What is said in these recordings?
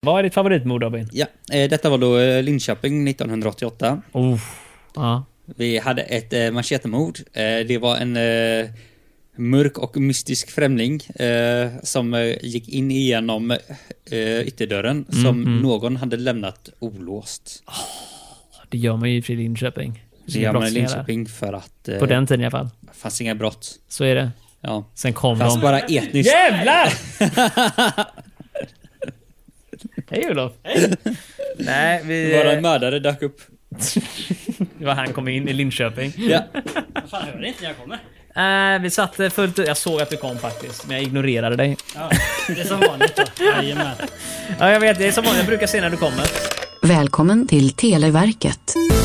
Vad är ditt favoritmord, Robin? Ja, detta var då Linköping 1988. Ja. Vi hade ett machetemord. Det var en mörk och mystisk främling som gick in igenom ytterdörren som någon hade lämnat olåst. Det gör man ju i Linköping. Det gör man i Linköping för att... På den tiden i alla fall. Det fanns inga brott. Så är det. Ja. Sen kom fanns de... bara etniskt... Jävlar! Hej Olof. Hej. Nej, vi... Bara en mördare dök upp. Det var han kom in i Linköping. Ja. Vad fan, hörde inte när jag kommer? Vi satt fullt... Jag såg att du kom faktiskt, men jag ignorerade dig. Ja, det är som vanligt då. Jajamän. Ja, jag vet. Det är som vanligt. Jag brukar se när du kommer. Välkommen till Televerket.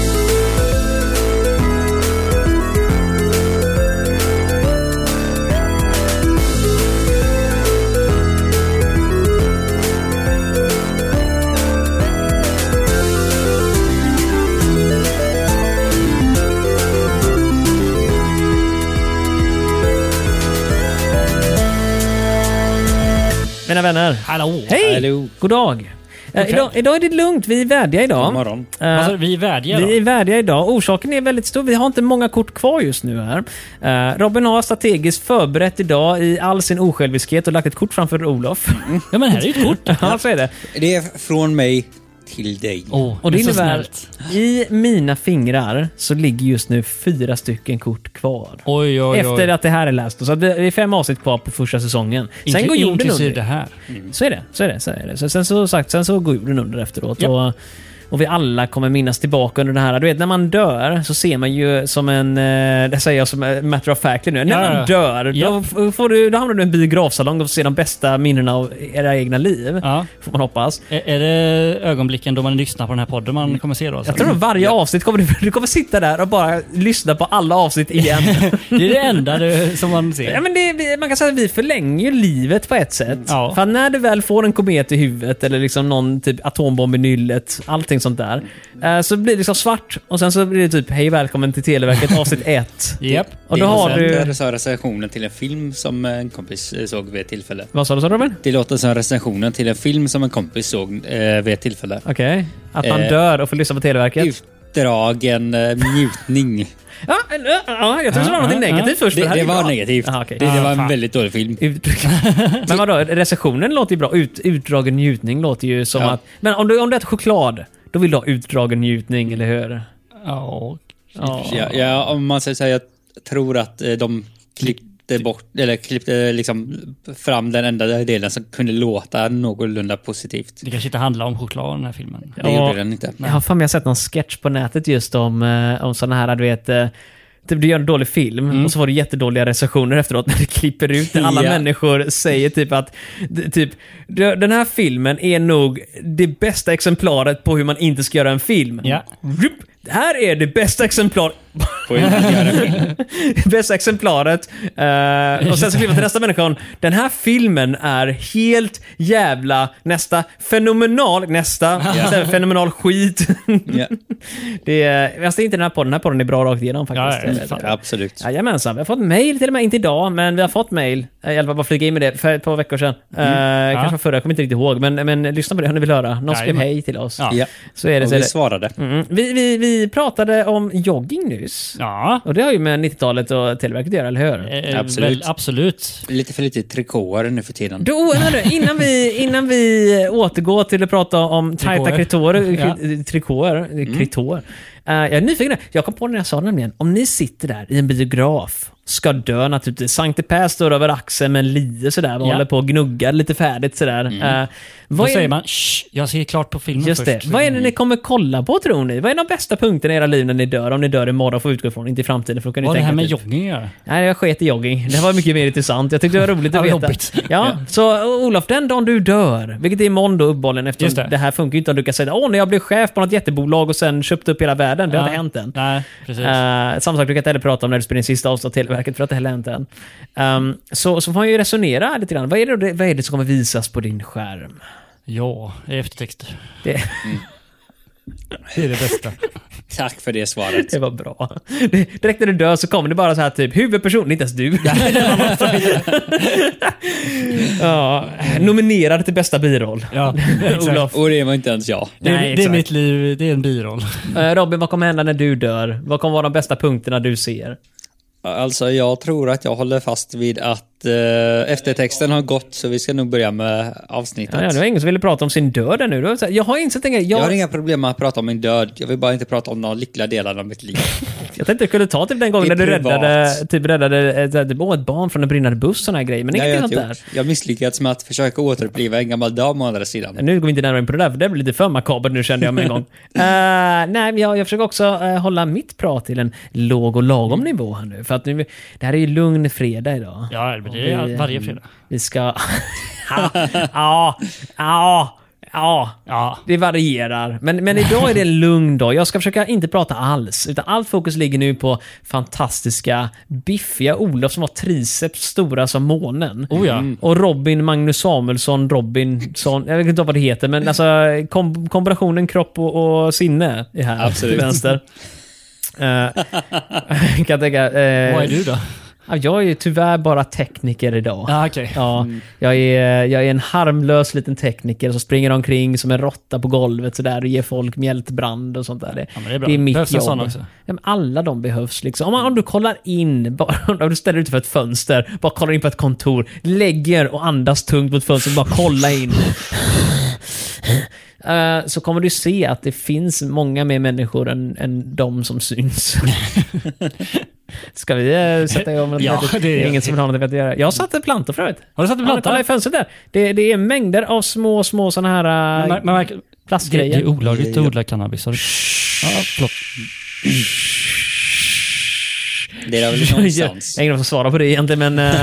Mina vänner. Hallå. Hej! Hallå. God dag. Idag är det lugnt. Vi är värdiga idag. God morgon. Alltså, vi är värdiga då. Vi är värdiga idag. Orsaken är väldigt stor. Vi har inte många kort kvar just nu här. Robin har strategiskt förberett idag i all sin osjälviskhet och lagt ett kort framför Olof. Ja, men här är ju ett kort. Ja, så är det. Det är från mig till dig. Och det innebär i mina fingrar så ligger just nu 4 stycken kort kvar. Oj. Efter att det här är läst. Så att det är 5 avsnitt kvar på första säsongen. Sen går jorden under. Det här. Så är det. Så sen så går jorden under efteråt. Ja. Och vi alla kommer minnas tillbaka under det här. Du vet, när man dör så ser man ju som en... det säger jag som matter of fact nu. När man dör, då hamnar du i en biografsalong och får se de bästa minnena av era egna liv. Ja. Får man hoppas. Är det ögonblicken då man lyssnar på den här podden man kommer se då? Alltså? Jag tror att varje avsnitt du kommer sitta där och bara lyssna på alla avsnitt igen. Det är det enda som man ser. Ja, men man kan säga att vi förlänger ju livet på ett sätt. Ja. För när du väl får en komet i huvudet eller liksom någon typ atombomb i nyllet, allting sånt där, så blir det liksom svart och sen så blir det typ hej välkommen till Televerket avsnitt 1. Japp. Och då har du... Det sa recensionen till en film som en kompis såg vid ett tillfälle. Vad sa du, Robin? Det låter som recensionen till en film som en kompis såg vid ett tillfälle. Okej. Att man dör och får lyssna på Televerket. Utdragen njutning. Ja, jag tror det var något negativt först. Det var negativt. Aha, okay. Det var en väldigt dålig film. Men vadå, recensionen låter ju bra. Utdragen njutning låter ju som att... Men om du äter choklad, då vill du ha utdragen njutning, eller hur? Ja, om man säger så här, jag tror att de klippte liksom fram den enda delen som kunde låta någorlunda positivt. Det kanske inte handlar om choklad den här filmen. Det gjorde den inte. Jag har fan jag sett någon sketch på nätet just om såna här, du vet... Typ du gör en dålig film och så får du jättedåliga recensioner efteråt när det klipper ut. Alla människor säger typ att den här filmen är nog det bästa exemplaret på hur man inte ska göra en film. Ja. Det här är det bästa exemplaret På hur man gör en film. bästa exemplaret. Och sen så kliver till nästa människa. Den här filmen är helt jävla fenomenal skit. Ja. Jag ser inte den här podden är bra rakt igenom faktiskt. Ja, absolut. Jajamensan, vi har fått mejl till och med, inte idag, men vi har fått mejl. Jag bara flyga in med det för ett par veckor sedan. Kanske var förra, jag kommer inte riktigt ihåg, men lyssna på det om ni vill höra. Någon skrev hej till oss. Ja. Så är det. Och vi svarade. Vi pratade om jogging nyss. Ja. Och det har ju med 90-talet och Televerket att göra, eller hur? Absolut. Absolut. Lite för lite trikåer nu för tiden. Innan vi återgår till att prata om tajta trikåer. Jag är nyfiken. Jag kom på när jag sa det nämligen. Om ni sitter där i en biograf, ska dö naturligtvis. Sankte Per står över axeln med en lie sådär. Och håller på och gnuggar lite färdigt sådär. Vad säger man? Jag ser klart på filmen just först. Det. Vad är det ni kommer kolla på, tror ni? Vad är de bästa punkterna i era liv när ni dör? Om ni dör imorgon, får utgå ifrån, inte i framtiden. För vad är det här med jogging gör? Nej, jag sket i jogging. Det var mycket mer intressant. Jag tyckte det var roligt att veta. Ja, så Olof, den dagen du dör, vilket är imorgon då, uppbollen, eftersom det här funkar ju inte om du kan säga när jag blev chef på något jättebolag och sen köpte upp hela världen. Det har inte hänt än. Nej, precis. Samma sak du kan inte heller prata om när du spelar in sista avsnitt av Televerket, för att det heller hänt än. Så får man ju resonera lite grann. Vad är det som kommer visas på din skärm? Ja, eftertexter. Det är det bästa. Tack för det svaret. Det var bra. Direkt när du dör så kommer det bara så här typ huvudperson, inte ens du. Ja, nominerad till bästa biroll. Ja, Olof. Och det var inte ens jag. Det är exakt. mitt liv, det är en biroll. Robin, vad kommer hända när du dör? Vad kommer vara de bästa punkterna du ser? Alltså jag tror att jag håller fast vid att eftertexten har gått, så vi ska nog börja med avsnittet. Ja, det var ingen som ville prata om sin död ännu. Jag har insett en grej. Jag har inga problem med att prata om min död. Jag vill bara inte prata om de lyckliga delarna av mitt liv. Jag tänkte jag kunde ta typ den gången när du räddade ett barn från en brinnande buss, sån här grej. Men inget sånt där. Jag har misslyckats med att försöka återuppliva en gammal dam å andra sidan. Nu går vi inte närmare in på det där, för det blir lite för makabert nu, kände jag med en gång. Nej, men jag försöker också hålla mitt prat till en låg och lagom nivå här nu. För att nu, det här är ju lugn fredag idag. Ja, men det är varje fredag. Vi ska... Ja, det varierar. Men idag är det en lugn dag. Jag ska försöka inte prata alls, utan allt fokus ligger nu på fantastiska, biffiga Olof som har triceps stora som månen. Oh ja. Och Robin Magnus Samuelsson, Robinson, jag vet inte vad det heter, men alltså kombinationen kropp och sinne är här. Absolut. Till vänster. Kan jag tänka, Vad är du då? Ja, jag är ju tyvärr bara tekniker idag. Ja, okej. Ja, jag är en harmlös liten tekniker som springer omkring som en råtta på golvet så där och ger folk mjältbrand och sånt där. Ja, men det är bra. Det är mitt Behövs en jobb. sån också? Ja, men alla de behövs liksom. Om du kollar in, om du ställer ut för ett fönster, bara kollar in på ett kontor, lägger och andas tungt mot fönstret, bara kolla in. Så kommer du se att det finns många mer människor än de som syns. Ska vi sätta igång? Ja, det är ingen som vill ha något att göra. Jag satte plantor förut. Har du satt en planta? Kolla i fönstret där. Det är mängder av små såna här plastgrejer. Det är olagligt att odla cannabis. Ja, förlåt. Det är väl någonstans. Jag är ingen som svarar på det egentligen, men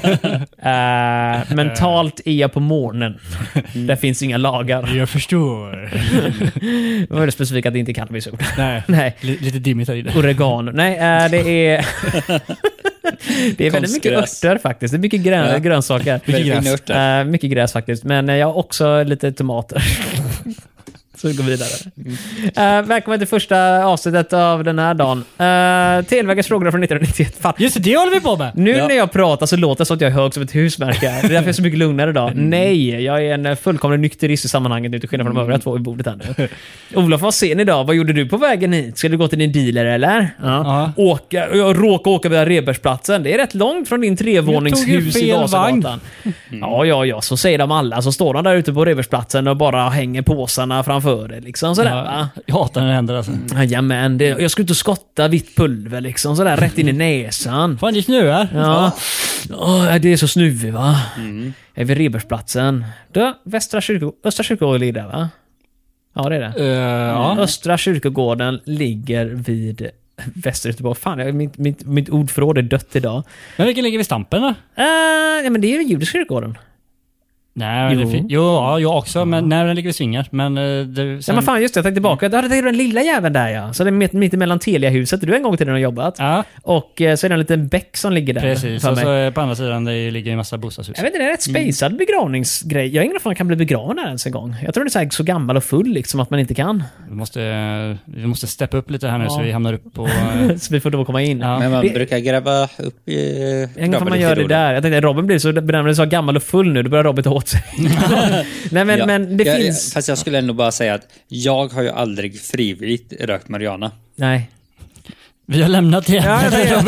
mentalt är jag på morgonen. Där finns inga lagar. Jag förstår. Det var väldigt specifikt att det inte är cannabisord. Nej. Lite dimmigt här i det. Oregano. Nej, det är... Det är väldigt mycket örter faktiskt. Det är mycket grönsaker. Mycket gräs faktiskt. Men jag har också lite tomater. Så vi går vidare. Välkommen till första avsnittet av den här dagen. Televerkets frågor från 1991. Fan. Just det håller vi på med. Nu när jag pratar så låter det som att jag är hög som ett husmärke. Det är därför jag är så mycket lugnare idag. Nej, jag är en fullkomlig nykterist i sammanhanget nu, till skillnad från de övriga två i bordet här nu. Olof, vad ser ni idag? Vad gjorde du på vägen hit? Ska du gå till din dealer eller? Ja. Jag råkar åka via Rebergsplatsen. Det är rätt långt från din trevåningshus i Vasagatan. Ja, så säger de alla. Så står de där ute på Rebergsplatsen och bara hänger påsarna framför det liksom sådär, va? Jag hatar när det händer alltså. Jajamän, jag skulle inte skotta vitt pulver liksom sådär rätt in i näsan. Fan, det snöar. Ja. Det är så snuvig, va? Jag är vid Rebergsplatsen. Östra kyrkogården ligger där, va? Ja, det är det. Ja. Östra kyrkogården ligger vid Väster Göteborg. Fan, mitt ordförråd är dött idag. Men vilken ligger vid Stampen då? Ja, men det är ju Judisk kyrkogården. Nej, jag också, men när den ligger vid Svingar. Men men fan, just det, jag tänkte tillbaka. Du hade den lilla jäveln där, ja. Så det är mitt emellan Telia-huset där du en gång till den har jobbat. Ja. Och så är det en liten bäck som ligger där. Precis, och så på andra sidan det ligger en massa bostadshus. Jag vet inte, det är rätt spacad begravningsgrej. Jag har ingen fan kan bli begravd där ens en gång. Jag tror det är så gammal och full liksom att man inte kan. Vi måste steppa upp lite här nu så vi hamnar upp på... Så vi får då komma in. Ja. Men man brukar gräva upp i... Ingen får man göra det där. Jag tänkte Robin blir så benämnd så gammal och full nu. Då börjar Robin ta åt sig. Nej, men det finns... Fast jag skulle ändå bara säga att jag har ju aldrig frivilligt rökt marijuana. Nej. Vi har lämnat det. Ja,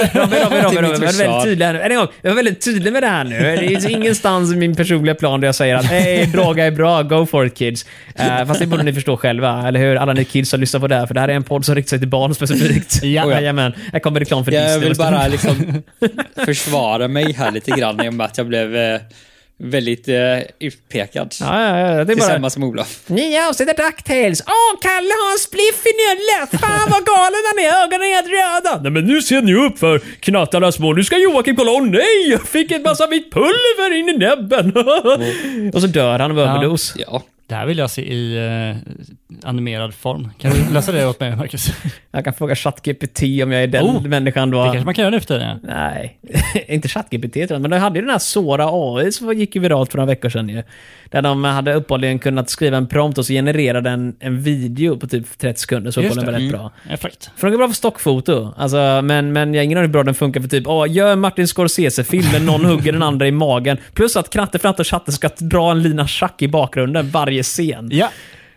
jag var väldigt tydlig med det här nu. Det är ingenstans i min personliga plan där jag säger att hej, droga är bra, go for it kids. Fast det borde ni förstå själva, eller hur? Alla ni kids som lyssnar på det här, för det här är en podd som riktar sig till barn specifikt. Jajamän, här kommer reklam för Disney. Jag vill bara liksom försvara mig här lite grann i och med att jag blev... väldigt utpekad. Ja, det är tillsammans med Olof. Nya avsnittet DuckTales. Kalle har en spliff i nyllet. Fan vad galen han är. Ögonen är helt röda. Nej, men nu ser ni upp för knattarna små. Nu ska Joakim kolla. Nej, jag fick en massa vitt pulver in i näbben. Och så dör han av överdos. Ja. Det här vill jag se i animerad form. Kan du läsa det åt mig, Marcus? Jag kan fråga ChatGPT om jag är den människan då. Det kanske man kan göra efter det. Nej, inte ChatGPT, men de hade ju den här Sora AI som gick ju viralt för några veckor sedan ju. Där de hade uppehållligen kunnat skriva en prompt och så genererade en video på typ 30 sekunder, så var den väldigt bra. Perfekt. Funkar bra för stockfoto. Alltså, men jag har ingen aning hur bra den funkar för typ, gör Martin Scorsese-filmen, någon hugger den andra i magen. Plus att Knatte, Fratte och Chatte ska dra en lina schack i bakgrunden varje scen. Ja.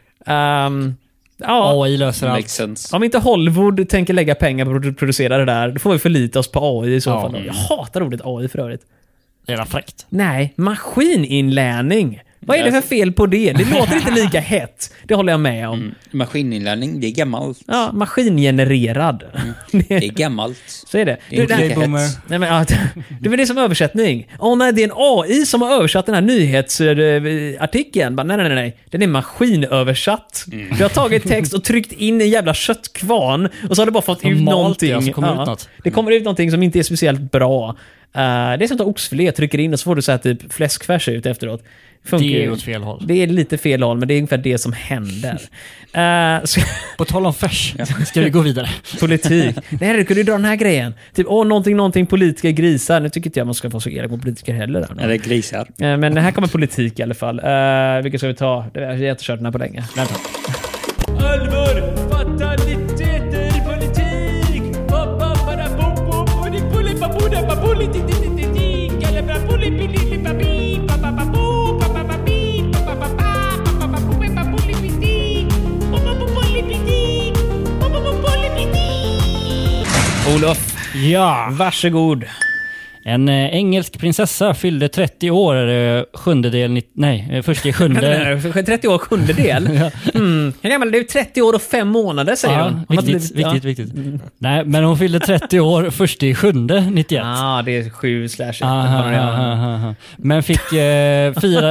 AI löser allt. Sense. Om inte Hollywood tänker lägga pengar på att producera det där, då får vi förlita oss på AI i så fall. Jag hatar ordet AI för övrigt. Det är fräckt. Nej, maskininlärning. Vad är det för fel på det? Det låter inte lika hett. Det håller jag med om. Maskininlärning, det är gammalt. Ja, maskingenererad. Det är gammalt. Så är det. Det är inte boomer. Nej, men, det är som översättning. Nej, det är en AI som har översatt den här nyhetsartikeln. Nej. Den är maskinöversatt. Du har tagit text och tryckt in i en jävla köttkvarn och så har det bara fått ut någonting. Ut något. Det kommer ut någonting som inte är speciellt bra. Det är som att oxfilé trycker in och så får du så här typ fläskfärs ut efteråt. Det är åt fel håll. Det är lite fel håll, men det är ungefär det som händer. På tal om färs, ska vi gå vidare. Politik. Nej, du kunde ju dra den här grejen. Typ, någonting politiska grisar. Nu tycker inte jag man ska få så elak på politiker heller. Där, eller grisar. Men här kommer politik i alla fall. Vilket ska vi ta? Jag har inte kört den här på länge. Allvar! Fataliteter i politik! Olof, ja, varsågod. En engelsk prinsessa fyllde 30 år, först i sjunde. 30 år, sjundedel? Ja. Det är 30 år och 5 månader, säger hon. Viktigt. Nej, men hon fyllde 30 år först i sjunde 91. Det är 7/1. Men fick fira...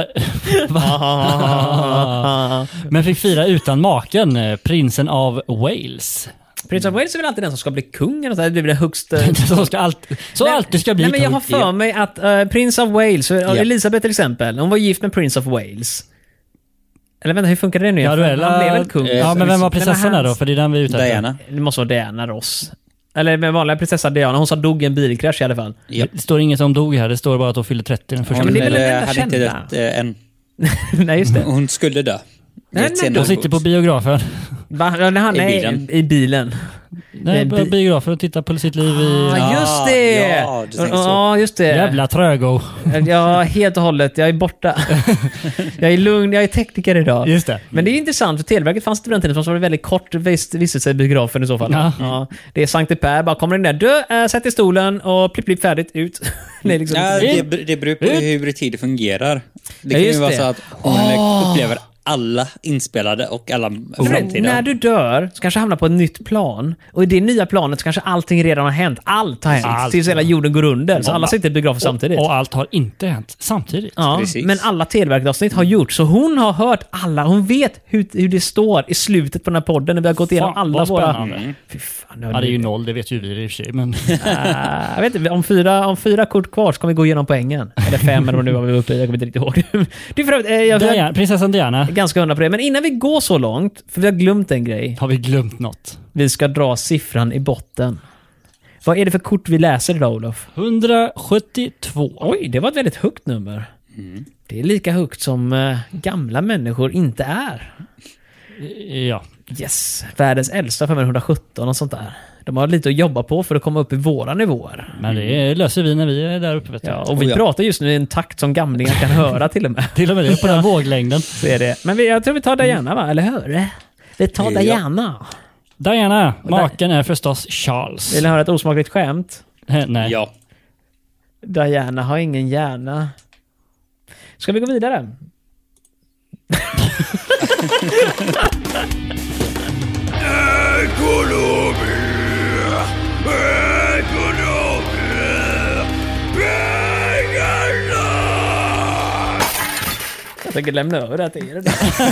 men fick fira utan maken, prinsen av Wales. Prins of Wales är väl alltid den som ska bli kung eller så här, det blir det högsta. alltid ska bli kung. Men jag har för mig att Prince of Wales, Elisabeth till exempel, hon var gift med Prince of Wales. Eller vänta, hur funkar det nu? Han blev väl kung. Ja, men vem var prinsessan där då? För det är den vi är ute efter. Diana. Det måste vara Diana Ross. Eller med vanliga prinsessa Diana, hon sa dog i en bilkrasch i alla fall. Yep. Det står inget om dog här, det står bara att hon fyllde 30 den första. Ja, men det är väl den hade inte dött än. Nej, just det. Hon skulle dö. De sitter på biografen. I bilen. Nej, på biografen och tittar på sitt liv i... just det! Just det. Jävla trögo. Ja, helt och hållet. Jag är borta. Jag är lugn, jag är tekniker idag. Just det. Men det är intressant, för Televerket fanns det på den tiden som var väldigt kort vistelse i biografen i så fall. Ja. Det är Sankte Per, bara kommer in där. Sätt i stolen och plipp färdigt, ut. Det beror på hur tid fungerar. Det kan ju vara så att hon upplever alla inspelade och alla framtida. När du dör så kanske hamnar på ett nytt plan, och i det nya planet så kanske allting redan har hänt. Allt har hänt tills hela jorden går under. Så alla sitter i biografen samtidigt. Och allt har inte hänt samtidigt. Ja, men alla Televerket-avsnitt har gjort. Så hon har hört alla. Hon vet hur det står i slutet på den här podden när vi har gått igenom alla våra... Fy fan, det är ju 0, det vet ju vi i och för sig. Men... jag vet inte, om fyra kort kvar så kommer vi gå igenom poängen. Eller 5 eller vad nu var vi uppe i. Jag kommer inte riktigt ihåg. Det är prinsessan Diana. Ganska undra på det. Men innan vi går så långt, för vi har glömt en grej. Har vi glömt något? Vi ska dra siffran i botten. Vad är det för kort vi läser idag, Olof? 172. Oj, det var ett väldigt högt nummer. Det är lika högt som gamla människor inte är. Ja. Yes. Världens äldsta för 117 och sånt där. De har lite att jobba på för att komma upp i våra nivåer. Men det löser vi när vi är där uppe. Vet du. Ja, och vi pratar just nu i en takt som gamlingar kan höra till och med. Till och med det, på den våglängden. Så är det. Men jag tror vi tar Diana, va? Eller hur? Vi tar Diana. Diana, maken är förstås Charles. Vill ni höra ett osmakligt skämt? Nej. Ja. Diana har ingen hjärna. Ska vi gå vidare? Jag tänker lämna över det till er.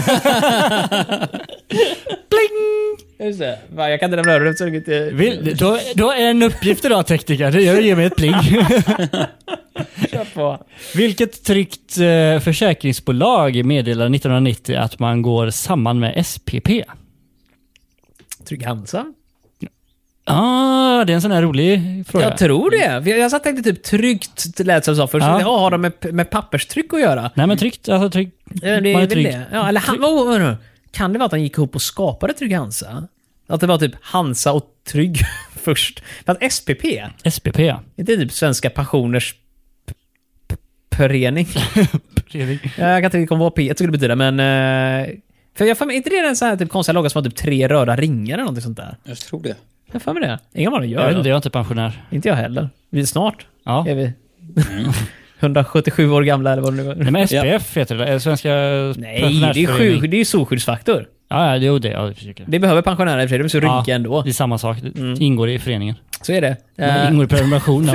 Bling! Just det. Jag kan inte lämna över det så inte... Då är en uppgift idag, tekniker. Det ger mig ett pling. på. Vilket tryggt försäkringsbolag meddelade 1990 att man går samman med SPP? Trygg-Hansa? Det är en sån här rolig fråga. Jag tror det. Jag satt tänkte typ tryggt, lät som så först. Ja. Har de med papperstryck att göra? Nej, men tryggt. Alltså trygg. Det är trygg. Det. Ja, eller kan det vara att de gick ihop och skapade Trygg-Hansa? Att det var typ Hansa och Trygg först. För att SPP. Det är typ Svenska Pensioners förening. Jag kan inte komma på vad P skulle betyda, men för jag får inte det en sån här typ konstig logga som har typ 3 röda ringar eller något sånt där. Jag tror det. Jag får med det. Ingen vad det gör. Jag vet inte, jag är inte pensionär. Inte jag heller. Vi är snart. Ja. Är vi 177 år gamla eller vad det nu var. Nej, men SPF heter det. Svenska Nej, det är ju solskyddsfaktor. Ja, det är det. Ja, det behöver pensionärer i och för sig. De är så rynkiga ändå. Det är samma sak. Det ingår i föreningen. Så är det. Det ingår i prenumeration.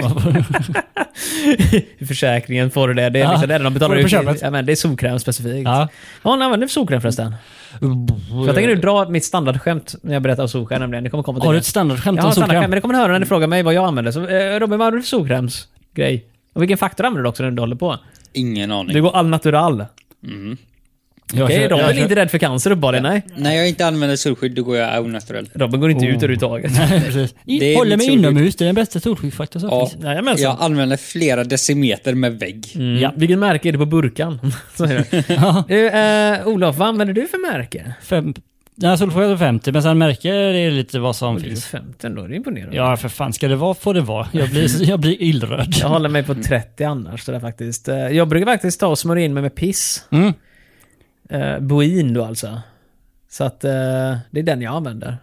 I försäkringen får du det. Det är liksom det de betalar ut. Men det är solkräm specifikt. Ja, han använder solkräm förresten. Så jag tänker nu dra mitt standardskämt när jag berättar om solkräm. Nämligen. Det kommer komma till har du ett standardskämt om solkräm? Men det kommer ni höra när ni frågar mig vad jag använder. Så Robin, vad har du för solkrämsgrej? Och vilken faktor använder du också när du håller på? Ingen aning. Det går all natural. Okej, Robin är inte rädd för cancer uppenbarligen, nej? Nej, jag inte använder solskydd, då går jag au natural. Robin går inte ut överhuvudtaget. Håller mig inomhus, det är den bästa solskyddsfaktorn som finns. Jag använder flera decimeter med vägg. Ja, vilken märke är det på burkan? Olof, vad använder du för märke? Solskydd är 50, men sen märker det lite vad som finns. 50 då, det är imponerande. Ja, för fan, ska det vara får det vara. Jag blir illröd. Jag håller mig på 30 annars, så det faktiskt. Jag brukar faktiskt ta och smörja in mig med piss. Boin då alltså. Så att det är den jag använder.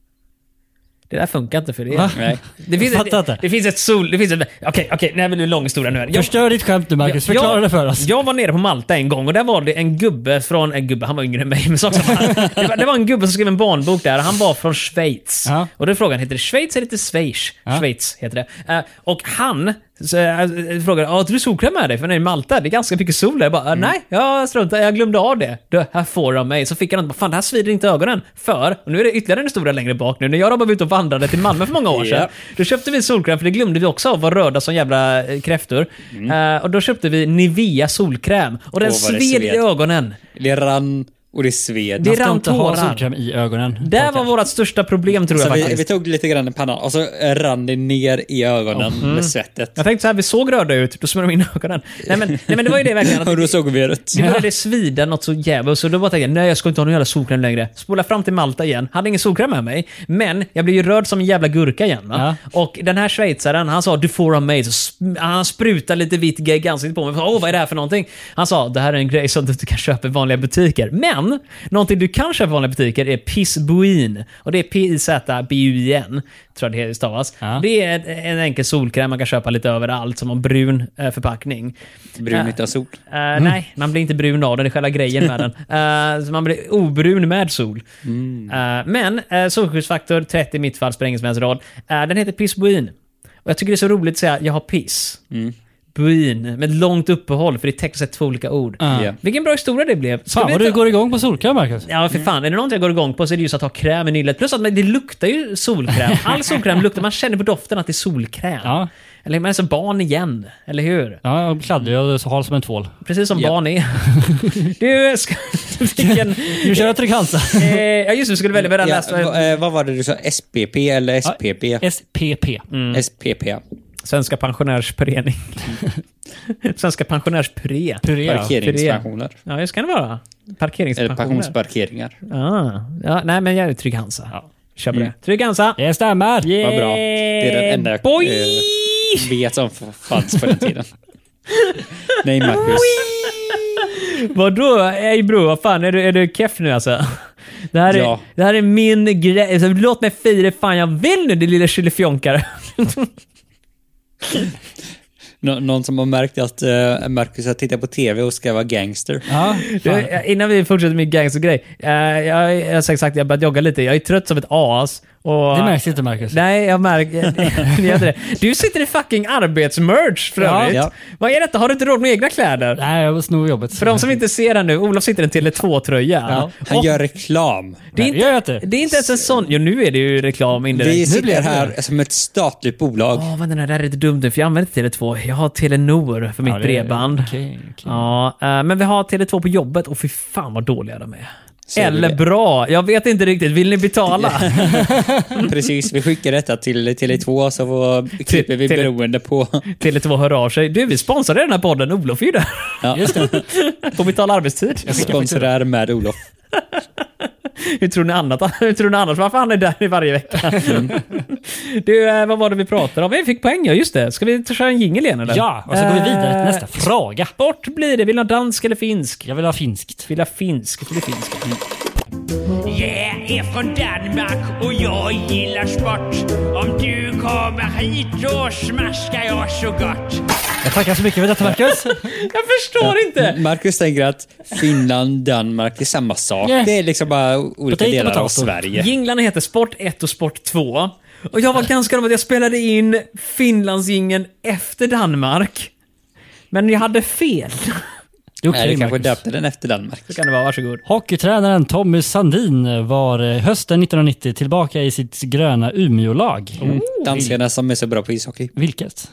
Det där funkar inte för det. Nej. Det finns ett sol... Okej, det här blir en lång historia nu. Förstör ditt skämt nu, Marcus. Förklara det för oss. Jag var nere på Malta en gång och där var det en gubbe, han var yngre än mig, men det var en gubbe som skrev en barnbok där. Han var från Schweiz. Ja. Och då frågade han, heter det Schweiz eller Schweiz? Ja. Schweiz heter det. Och han frågade, har du solkräm med dig? För när i Malta, det är ganska mycket sol där. Jag bara, nej, jag glömde av det. Här får de mig. Så fick han fan, det här svider inte ögonen. Och nu är det ytterligare en historia längre bak nu. När jag var ute och vandrade till Malmö för många år sedan, då köpte vi solkräm, för det glömde vi också av, var röda som jävla kräftor. Och då köpte vi Nivea solkräm. Och den sved i ögonen. Det rann och det sved. Det rann inte ha solkräm i ögonen. Det var vårt största problem, tror jag faktiskt. Vi tog lite grann i pannan och så rann det ner i ögonen med svettet. Jag tänkte så här, vi såg röda ut, då smörde de in ögonen. Nej men det var ju det verkligen. Och då såg vi rött. Det började svida något så jävligt. Så då bara tänkte jag, nej, jag ska inte ha någon jävla solkräm längre. Spola fram till Malta igen. Hade ingen solkräm med mig. Men jag blev ju röd som en jävla gurka igen. Va? Ja. Och den här schweizaren, han sa, du får av mig. Så han sprutade lite vit gegg ansiktet på mig. Vad är det här för någonting? Han sa, det här är en grej som du inte kan köpa i vanliga butiker. Men någonting du kan köpa i vanliga butiker är Pissbuin. Och det är P-I-Z-B-U-I-N, tror jag det stavas. Ja. Det är en enkel solkräm man kan köpa lite överallt som har brun förpackning. Brun utan sol? Nej, man blir inte brun av den. Det är själva grejen med den. Så man blir obrun med sol. Men solskyddsfaktor 30 i mitt fall spelar ingen som helst roll. Den heter Pissbuin. Och jag tycker det är så roligt att säga jag har piss. Buin, med ett långt uppehåll, för det är tekniskt 2 olika ord. Vilken bra historia det blev. Fan vad du går igång på solkräm, Marcus. Ja, för fan. Är det något jag går igång på så är det just att ha kräm i nyllet. Plus att det luktar ju solkräm. All solkräm luktar, man känner på doften att det är solkräm. Ja. Eller man är så barn igen, eller hur? Ja, jag kladdar och så har som en tvål. Precis som barn är. Du kör Trygg-Hansa. Ja, just det, du skulle välja mellan vad var det du sa? SPP eller SPP? SPP. SPP. Svenska pensionärsförening. Svenska pensionärspre. Parkeringspensioner. Ja, det ska det vara. Parkeringspensioner. Eller pensionsparkeringar. Ja, nej, men jag är Trygg-Hansa. Ja. Kör på det. Trygg-Hansa. Det stämmer. Vad bra. Det är den enda jag vet som fanns på den tiden. Nej, Marcus. Vadå? Ej bro, vad fan, är du keff nu alltså? Det här är min grej. Låt mig fira fan jag vill nu, det lilla chilifjonkare. Någon som har märkt att Marcus har tittat på tv och ska vara gangster. Ja, innan vi fortsätter med gangstergrej. Jag har sagt jag börjat jogga lite. Jag är trött som ett as. Och, Det märks inte, Marcus. Nej, jag märker det. Du sitter i fucking arbetsmerch för övrigt. Ja. Vad är detta? Har du inte råd med egna kläder? Nej, jag snor jobbet. För de som inte ser den nu, Olof sitter i en Tele2-tröja. Ja. Han gör reklam. Det är, Nej, inte, gör jag inte. det är inte ens en sån... Jo, nu är det ju reklam indirekt. Vi blir sitter det här som ett statligt bolag. Vad den där är lite dumt nu, för jag använder inte Tele2. Jag har Telenor för mitt Ja, det är- bredband. okej. Ja, men vi har Tele2 på jobbet och fy fan vad dåliga de är. Ser du Eller det? bra. Jag vet inte riktigt. Vill ni betala? Precis, vi skickar detta till Tele2 så klipper vi till- beroende på... Tele2 hör av sig. Du, vi sponsrar den här podden. Olof är ju där. Ja. Just det. På betald arbetstid. Sponsrar med Olof. Hur tror ni annars? Varför han är där i varje vecka? Du, vad var det vi pratade om? Vi fick poäng, ja, just det. Ska vi köra en jingle igen eller? Ja, och så går vi vidare till nästa fråga. Sport blir det. Vill du ha dansk eller finsk? Jag vill ha finskt. Vill du ha finsk? Vill du finsk? Jag är från Danmark och jag gillar sport. Om du kommer hit då smaskar jag så gott. Jag tackar så mycket för detta, Marcus. Jag förstår inte! Marcus tänker att Finland, Danmark är samma sak. Yeah. Det är liksom bara olika Potato, delar av potato. Sverige. Jinglarna heter Sport 1 och Sport 2. Och jag var ganska om att jag spelade in Finlandsjingeln efter Danmark. Men jag hade fel. Det är Nej, okej, du kanske Marcus. döpte den efter Danmark. Så kan det vara, varsågod. Hockeytränaren Tommy Sandin var hösten 1990 tillbaka i sitt gröna Umeå-lag. Danskarna som är så bra på ishockey. Vilket?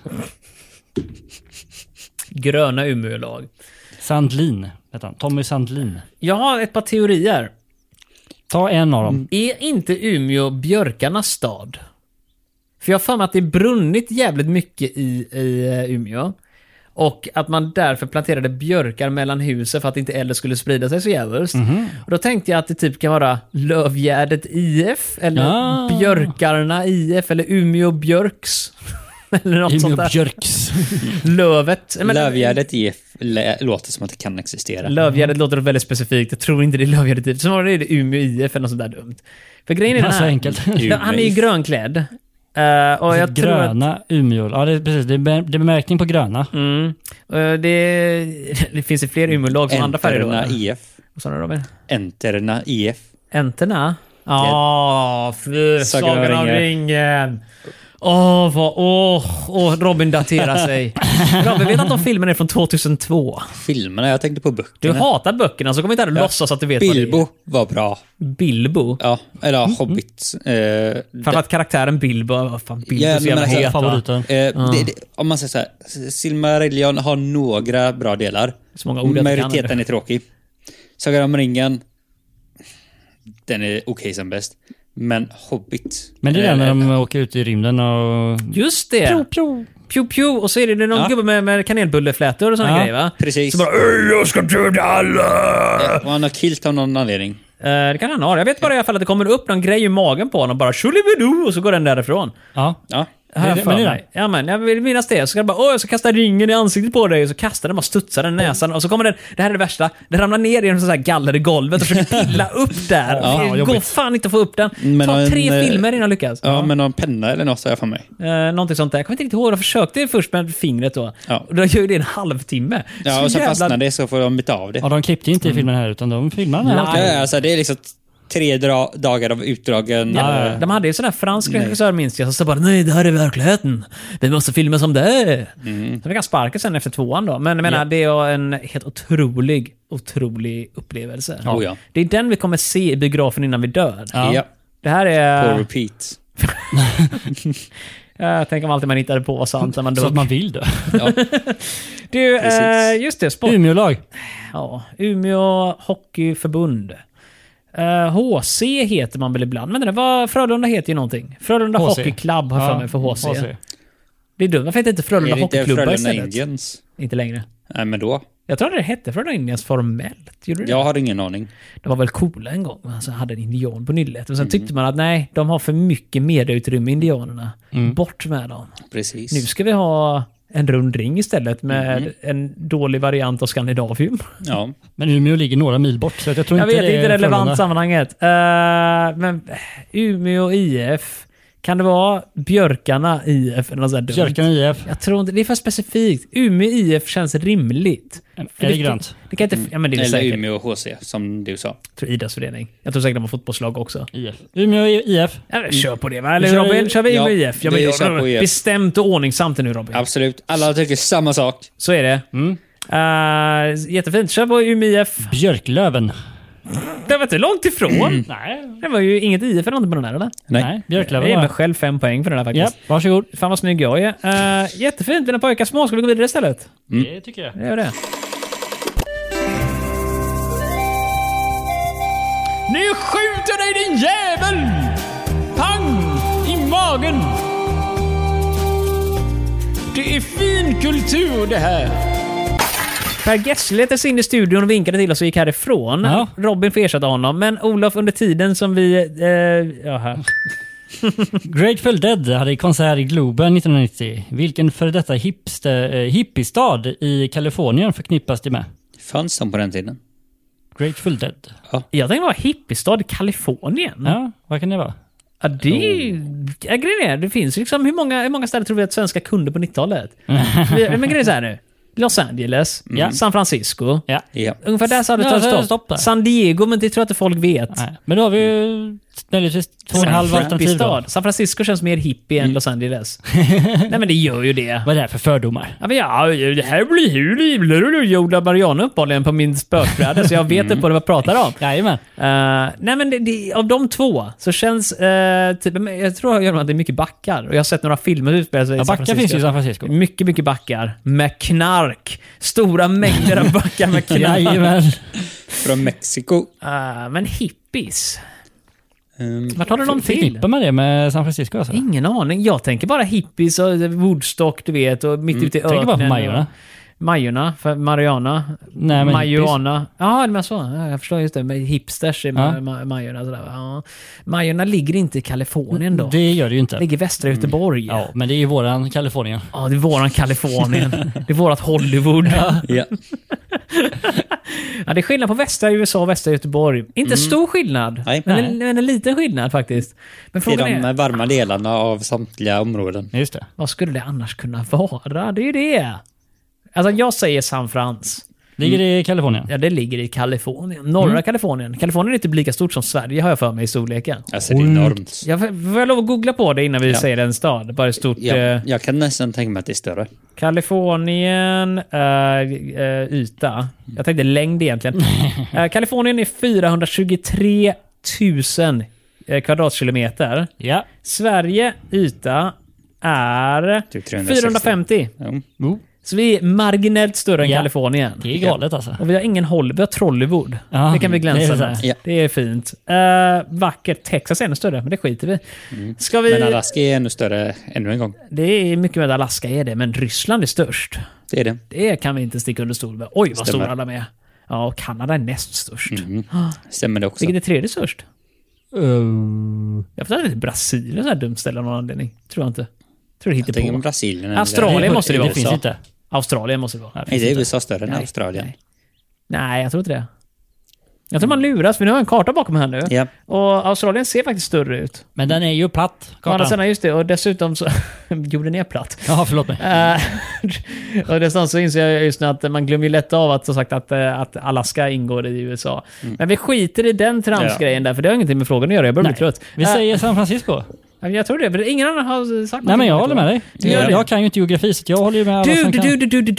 Gröna Umeå-lag. Sandlin heter han. Tommy Sandlin. Jag har ett par teorier. Ta en av dem. Är inte Umeå björkarnas stad? För jag har för mig att det är brunnit jävligt mycket i Umeå. Och att man därför planterade björkar mellan husen för att inte elden skulle sprida sig så jävligt. Och då tänkte jag att det typ kan vara Lövgärdet IF, eller Björkarna IF, eller Umeå Björks. Eller något sånt Umeå där. Björks. Lövet. Men, Lövgärdet IF låter som att det kan existera. Lövgärdet låter väldigt specifikt. Jag tror inte det är Lövgärdet IF. Så är det Umeå IF eller något sånt där dumt. För grejen är den Så här. enkelt. Ja, han är ju grönklädd. Och jag tror att... Gröna Umeå. Ja, det är precis. Det är bemärkning på gröna. Det finns ju fler Umeå-lag som andra färger då. Enterna eller? IF. Vad sa du, Robin? Enterna IF. Enterna? Ja, Sagan om Sagan om ringen. Robin daterar sig. Robin, vet att de filmerna är från 2002? Filmerna, jag tänkte på Du böckerna. hatar böckerna, så kom inte här och låtsas att du vet Bilbo vad var bra. det är. Bilbo? Ja, eller Hobbit. Framförallt karaktären Bilbo. Vad fan, Bilbo Ja, är så jävla men alltså, het, va? Favoriten. om man säger så här, Silmarillion har några bra delar. Så många ord jag inte kan, Majoriteten eller? är tråkig. Sagan om ringen, den är okej som bäst. Men Hobbit. Men det är den när de åker ut i rymden och... Just det! Pew, pew. Och så är det någon Ja. gubbe med kanelbulleflätor och såna grejer, va? Precis. Så bara, jag ska döda alla! Och han har killt av någon anledning. Det kan han ha. Jag vet bara i alla fall att det kommer upp någon grej i magen på honom. Bara tjolibidoo, och så går den därifrån. Ja. Ja. Har jag Men för det är mig. Ja, men jag vill minnas det. Så ska jag bara, jag ska kasta ringen i ansiktet på dig. Och så kastar den, bara studsar den i näsan. Och så kommer den, det här är det värsta, den ramlar ner i en sån här galler i golvet och försöker pilla upp där. Ja, det går jobbigt. fan inte att få upp den. Men Ta en, 3 filmer innan jag lyckas. Ja, med någon penna eller något så jag för mig. Någonting sånt där. Jag kommer inte riktigt ihåg. Jag försökte först med fingret då. Ja. Och då gör det en halvtimme. Ja, och så fastnar det så får de byta av det. Ja, de klippte inte i filmen här utan de filmade den här. Ja, alltså det är liksom 3 dagar av utdragen... Ja, de hade ju sån där fransk regissör, minns jag, som sa bara nej, det här är verkligheten. Vi måste filma som det är. Så vi kan sparka sen efter 2:an då. Men jag menar, det är en helt otrolig upplevelse. Oh, ja. Det är den vi kommer se i biografen innan vi dör. Ja. Det här På är... repeat. Jag tänker om alltid man hittade på vad sant när man Så att dog. man vill dö. Ja. Du, Precis. just det, sport. Umeå-lag. Ja, Umeå Hockeyförbund. HC heter man väl ibland, men det var Frölunda heter ju någonting. Frölunda HC. Hockey Club har för mig för HC. Det är dumt. Varför heter det inte Frölunda Är det inte Hockeyklubbar Frölunda istället? Indians? Inte längre. Nej, men då. Jag tror det hette Frölunda Indians formellt. Gjorde det? Jag har ingen aning. De var väl coola en gång. Alltså hade en indian på nyllet. Men sen tyckte man att nej, de har för mycket medieutrymme, indianerna. Bort med dem. Precis. Nu ska vi ha en rund ring istället med en dålig variant av Skandinavium. Ja. Men Umeå ligger några mil bort så jag tror Jag inte vet, det inte är relevant Frölunda. sammanhanget. Men Umeå IF Kan det vara Björkarna IF? Eller något sånt där dumt? Björkarna IF. Jag tror inte, det är för specifikt. Umeå IF känns rimligt. Är det grönt? Det kan inte, ja, men det är Eller säkert. Umeå HC, som du sa. Jag tror idrottsförening. Jag tror säkert de har fotbollslag också. IF. Umeå IF. Ja, kör på det va? Eller Vi kör- Robin, kör vi Umeå ja, IF? Ja, vi men, kör på IF. Bestämt och ordningsamt nu Robin. Absolut. Alla tycker samma sak. Så är det. Jättefint. Kör på Umeå IF. Björklöven. Det var inte långt ifrån. Nej. Det var ju inget IF eller något på den här eller? Nej. Björklöven Jag ger mig var... själv 5 poäng för den här Ja, faktiskt. varsågod. Fan vad snygg jag är. Jättefint mina pojkar små. Ska vi gå vidare istället? Det tycker jag. Det gör det. Nu skjuter dig din jävel! Pang! I magen! Det är fin kultur det här. Per Gessle letade sig in i studion och vinkade till oss och gick härifrån. Ja. Robin får ersätta honom. Men Olof, under tiden som vi... här. Grateful Dead hade konsert i Globen 1990. Vilken för detta hippiestad i Kalifornien förknippas det med? Fanns de på den tiden? Grateful Dead. Jag tänkte vara hippiestad i Kalifornien. Ja, vad kan det vara? Ja, det är grejen är, det finns liksom hur många städer tror vi att svenska kunde på 90-talet? Men grejen är så här nu. Los Angeles, San Francisco. Ja. Ja. Ungefär där så hade det Ja, tagit stopp stopp. där. San Diego, men det tror jag inte folk vet. Nej. Men då har vi ju möjligtvis 2,5 alternativ då. Hippiestad. San Francisco känns mer hippie än Los Angeles. Nej men det gör ju det. Vad är det här för fördomar? Ja, men det här blir hur gjorda Mariana uppehållligen på min spökbräda så jag vet inte på vad jag pratar om. Jajamän. Nej men av de två så känns typ, jag tror att det är mycket backar och jag har sett några filmer utspelar sig i Ja, San backar Francisco. finns ju i San Francisco. Mycket backar med knark. Stora mängder av backar med knark. Jajamän. Från Mexiko. Men hippies. Vart har du dem till? Förknippar man det med San Francisco alltså? Ingen aning. Jag tänker bara hippies och Woodstock, du vet, och mitt ute i öknen. Tänker bara på Majorna. Majorna, för Mariana. Nej, men Marijuana. Ja, men så. Ja, jag förstår just det. Med hipsters i Majorna. Sådär. Ja. Majorna ligger inte i Kalifornien då. Det gör det ju inte. Ligger i västra Göteborg. Ja, men det är ju våran Kalifornien. Ja, det är våran Kalifornien. Det är vårat Hollywood. Ja. Ja, det är skillnad på västra USA och västra Göteborg. Inte stor skillnad. Nej. Men en liten skillnad faktiskt. Men Det är frågan de varma delarna av samtliga områden. Just det. vad skulle det annars kunna vara? Det är ju det. Alltså jag säger San Frans. Ligger det i Kalifornien? Ja, det ligger i Kalifornien. Norra Kalifornien. Kalifornien är typ lika stort som Sverige har jag för mig i storleken. Alltså det är enormt. Jag får lov att googla på det innan vi säger en stad. Bara ett stort... Jag kan nästan tänka mig att det är större. Kalifornien yta. Jag tänkte längd egentligen. Kalifornien är 423 000 kvadratkilometer. Ja. Sverige yta är Typ 360. 450. Ja. Så vi är marginellt större än Ja. Kalifornien. Det är galet alltså. Och vi har ingen vi har Trollywood. Ja, det kan vi glänsa det är med. sant. Ja. Det är fint. Vackert. Texas är ännu större, men det skiter vi. Ska vi... Men Alaska är ännu större ännu en gång. Det är mycket med Alaska är det, men Ryssland är störst. Det är det. Det kan vi inte sticka under stol med. Oj, vad Stämmer. stora de är. Ja, och Kanada är näst störst. Stämmer det också? Vilket är tredje störst? Jag får inte Brasilien är så här dumt ställe av någon anledning. Tror jag inte. Tror det Jag tänker hittar på. Brasilien. Australien måste det vara. Det finns inte. Australien måste det vara. Nej, det är USA större än Nej, Australien. Nej, jag tror inte det. Jag tror man luras, för nu har jag en karta bakom här nu. Ja. Och Australien ser faktiskt större ut. Men den är ju platt, Å andra kartan. sidan, just det. Och dessutom så... jorden är platt. Ja, förlåt mig. Och dessutom så inser jag just nu att man glömmer ju lätt av att, så sagt, att Alaska ingår i USA. Men vi skiter i den tramsgrejen där, för det har ingenting med frågan att göra. Jag börjar bli trött. Vi säger San Francisco. Jag tror det, men ingen annan har sagt Nej, men jag håller med dig. Gör det. Jag kan ju inte geografi, så jag håller ju med alla som kan.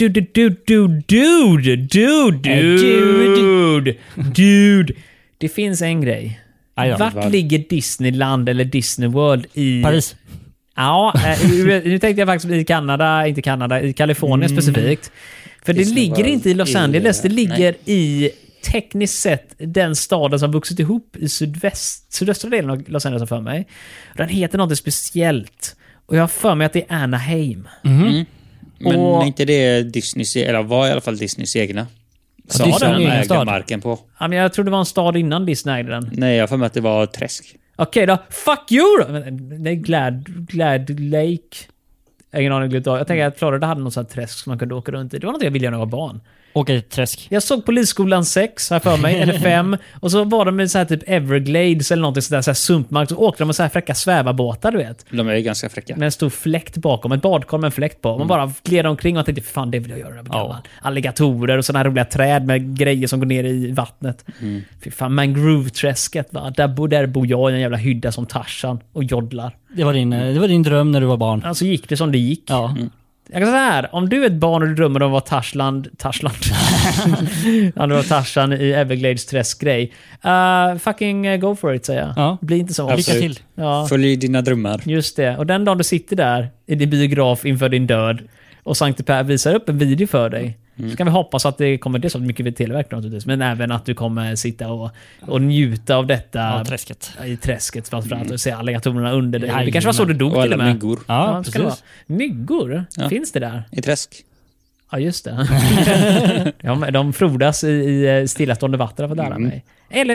Dude. Det finns en grej. Aj då. Vart ligger Disneyland eller Disney World i... Paris. Ja, nu tänkte jag faktiskt i Kanada, inte Kanada, i Kalifornien specifikt. För det Disney ligger World inte i Los i- Angeles, det ligger nej. i tekniskt sett den staden som vuxit ihop i sydöstra delen av Los Angeles för mig. Den heter något speciellt. Och jag har för mig att det är Anaheim. Men Och- är inte det Disneys, eller var i alla fall Disneys egna? Som Disney är de egen äger stad. marken på. Ja, men jag tror det var en stad innan Disney ägde den. Nej, jag har för mig att det var Träsk. Okej då, fuck you då! Nej, Glad Lake. Ingen aning, glömt av. Jag tänker att Florida hade något sånt här träsk som man kunde åka runt i. Det var något jag ville göra när jag var barn. Åka i ett träsk. Jag såg Polisskolan 6 här för mig, eller 5. Och så var de med så här typ Everglades eller någonting sådär, så här sumpmark. Så åkte de med så här fräcka svävarbåtar, du vet. De är ganska fräcka. Med en stor fläkt bakom, ett badkar med en fläkt på. Man bara gled omkring och tänkte, fan det vill jag göra. Alligatorer och sådana här roliga träd med grejer som går ner i vattnet. Fy fan, Mangrove-träsket, va? Där bor jag i en jävla hydda som Tarzan och joddlar. Det var din dröm när du var barn. Alltså gick det som det gick. Ja. Jag kan säga här, om du är ett barn och du drömmer om att vara Tarzan du var Tarzan i Everglades träskgrej. Fucking go for it, säger jag. Ja. Bli inte så. Lycka till. Ja. Följ dina drömmar. Just det. Och den dagen du sitter där i din biograf inför din död och Sankte Per visar upp en video för dig, så kan vi hoppas att det kommer, det så mycket vid Televerket naturligtvis, men även att du kommer sitta och njuta av detta. Ja, träsket. I träsket framförallt och se alligatorerna under dig. Ja, Det kanske var så du dog Och till och alla med. myggor Ja, ska det vara. precis. Myggor? Ja. Finns det där? i träsk. Ja, just det. de frodas i stillastående vatten, för att lära mig.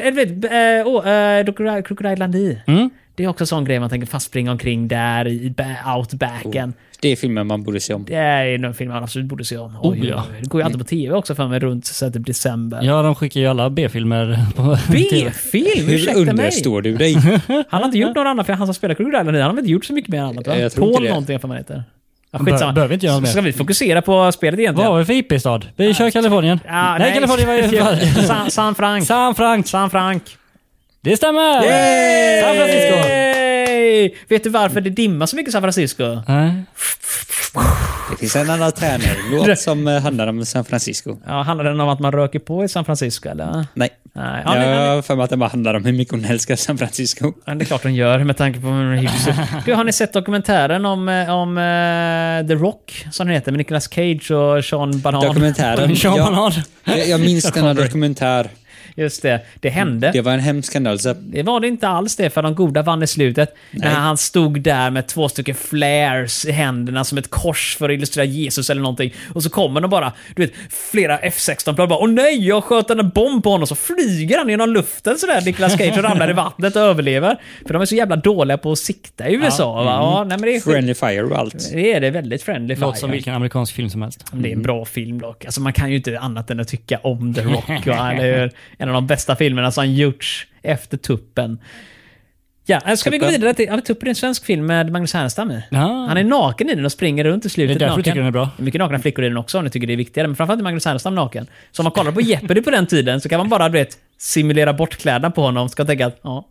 Eller Crocodile Dundee. Det är också en sån grej man tänker fast springa omkring där i outbacken. Det är filmer man borde se om. Det är en film man absolut borde se om. Ja. Det går ju alltid på tv också för mig runt så typ december. Ja, de skickar ju alla B-filmer på TV. B-film? Hur Ursäkta mig. understår du dig? Han har inte gjort några annat, för han som spelar Crocodile Dundee, han har inte gjort så mycket mer annat, va? Jag tror inte Paul det. någonting för mig heter. Ja, skitsamma. Behöver inte göra något mer. Ska vi fokusera på spelet egentligen? Vad var det för IP-stad? Vi kör Kalifornien. Ja, nej, Kalifornien var ju... San Frank. San Frank. San Det stämmer! San Francisco. Yay! Vet du varför det dimmar så mycket i San Francisco? Nej. Det finns en annan tränarlåt som handlar om San Francisco. Ja, handlar den om att man röker på i San Francisco, eller? Nej. Nej. Jag har för mig att det bara handlar om hur mycket hon älskar San Francisco. Ja, det är klart hon gör, med tanke på huset. Du, har ni sett dokumentären om The Rock, som den heter, med Nicolas Cage och Sean Banan? Dokumentären. Jag minns denna dokumentär. Just det, det hände. Det var en hemsk händelse. Det var det inte alls det, för de goda vann i slutet. När han stod där med 2 stycken flares i händerna som ett kors för att illustrera Jesus eller någonting. Och så kommer de bara, du vet, flera F-16-plan bara, åh nej, jag sköt en bomb på honom. Så flyger han genom luften sådär, Nicolas Cage, och ramlar i vattnet och överlever. För de är så jävla dåliga på att sikta i USA. Va? Ja, nej, men det är Friendly fire och allt. Det är väldigt friendly fire. Låter som vilken amerikansk film som helst. Det är en bra film dock. Alltså man kan ju inte annat än att tycka om The Rock. Va? Eller en av de bästa filmerna som gjorts efter Tuppen. Ja, ska vi gå vidare till... Ja, Tuppen är en svensk film med Magnus Härenstam i. Ja. Han är naken i den och springer runt i slutet. Det är därför naken. du tycker den är bra. Mycket nakna flickor i den också om ni tycker det är viktigare. Men framförallt är Magnus Härenstam naken. Så om man kollar på Jeopardy på den tiden så kan man bara, du vet, simulera bort kläderna på honom. Ska tänka att, ja.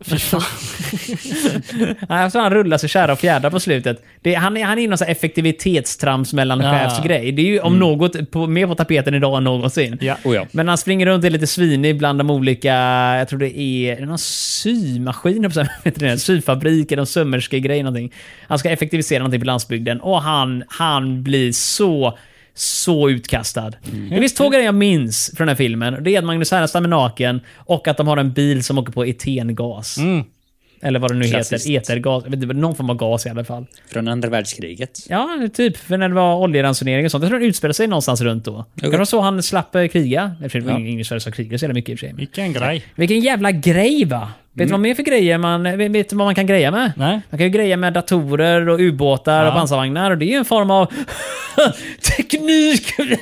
Nej, så han rullar sig kära och fjädrar på slutet. Han är i någon sån här effektivitetstrams mellan chefsgrej. Det är ju om något mer på tapeten idag än någonsin. Ja. Oh ja. Men han springer runt och är lite svinig bland de olika, jag tror det är någon symaskin, syfabrik eller någon sömmerskegrej någonting. Han ska effektivisera någonting på landsbygden och han blir så utkastad. Det finns 2 grejer jag minns från den här filmen. Det är att Magnus Härenstam är naken och att de har en bil som åker på etengas. Eller vad det nu Klassiskt. heter. Etergas. Jag vet inte, någon form av gas i alla fall. Från andra världskriget. Ja, typ. För när det var oljeransonering och sånt. Jag tror den utspelar sig någonstans runt då. Det var så han slapp kriga. Det var ingen Sverige som krigar så jävla mycket i och för sig. Vilken grej. Vilken jävla grej, va? Vet du vad mer för grejer vet vad man kan greja med? Nej. Man kan ju greja med datorer och ubåtar och pansarvagnar, och det är ju en form av teknik. 1,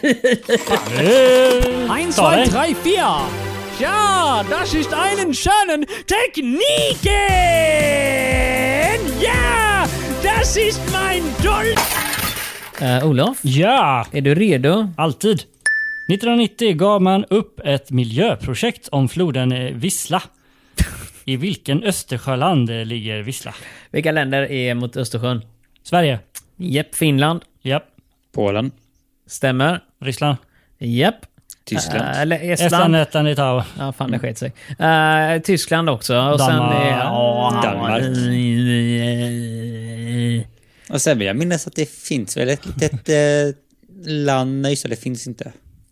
2, 3, 4. Ja, das ist einen schönen Tekniken. Ja, das ist mein Dolch. Olof? Ja, Är du redo? alltid. 1990 gav man upp ett miljöprojekt om floden Wisla. I vilken Östersjöland ligger Wisla? Vilka länder är mot Östersjön? Sverige. Japp, Finland. Japp. Polen. Stämmer. Ryssland. Japp. Tyskland. Eller Estland. Estland, Lettland, Litauen. Ja, fan det sket sig. Tyskland också. Och Danmark. Danmark. Sen Och sen vill jag minnas att det finns väl ett litet land. Nej, så det finns inte.